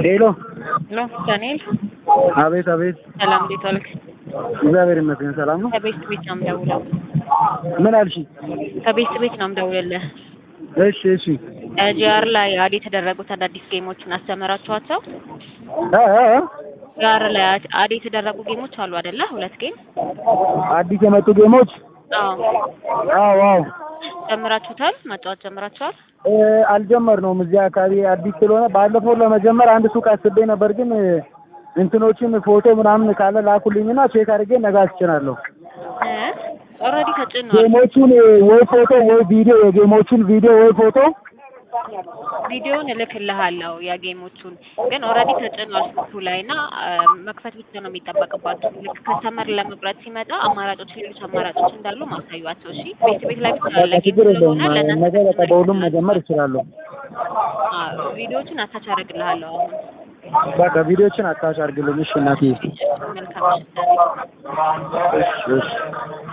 ሄሎ ሄሎ ዳንኤል። አቤት አቤት። ሰላም እንዴት ዋልክ? እግዚአብሔር ይመስገን ሰላም ነው። ከቤት ቤት ነው የምደውለው። ምን አልሽ? ከቤት ቤት ነው የምደውልልህ። እሺ እሺ። ጂአር ላይ አድ የተደረጉት አዳዲስ ጌሞችን አስተምራችኋቸው? ጂአር ላይ አድ የተደረጉ ጌሞች አሉ አይደለ? 2 ጌም አዲስ የመጡ ጌሞች? አዎ አዎ። ጀምራችሁታል? መጫወት ጀምራችኋል? አልጀመርነውም። እዚህ አካባቢ አዲስ ስለሆነ ባለፈው ለመጀመር አንድ ሱቅ አስቤ ነበር፣ ግን እንትኖችን ፎቶ ምናምን ካለ ላኩልኝና ቼክ አድርጌ ነገ አስጭናለሁ። ኦልሬዲ ተጭኗል። ጌሞቹን ወይ ፎቶ ወይ ቪዲዮ፣ የጌሞቹን ቪዲዮ ወይ ፎቶ ቪዲዮውን እልክልሃለሁ። የጌሞቹን ግን ኦልሬዲ ተጭኗል ስልኩ ላይና መክፈት ብቻ ነው የሚጠበቅባችሁ። ልክ ከስተመር ለመቁረጥ ሲመጣ አማራጮች፣ ሌሎች አማራጮች እንዳሉ ማሳዩዋቸው። እሺ ቤት ላይ ብቻ ያለ ጌም ስለሆነ ለእናንተ ነገ በቃ በሁሉም መጀመር እችላለሁ። ቪዲዮዎችን አታች አደርግልሃለሁ አሁን። በቃ ቪዲዮዎችን አታች አድርግልኝ። እሺ እናቴ። መልካም። እሺ እሺ።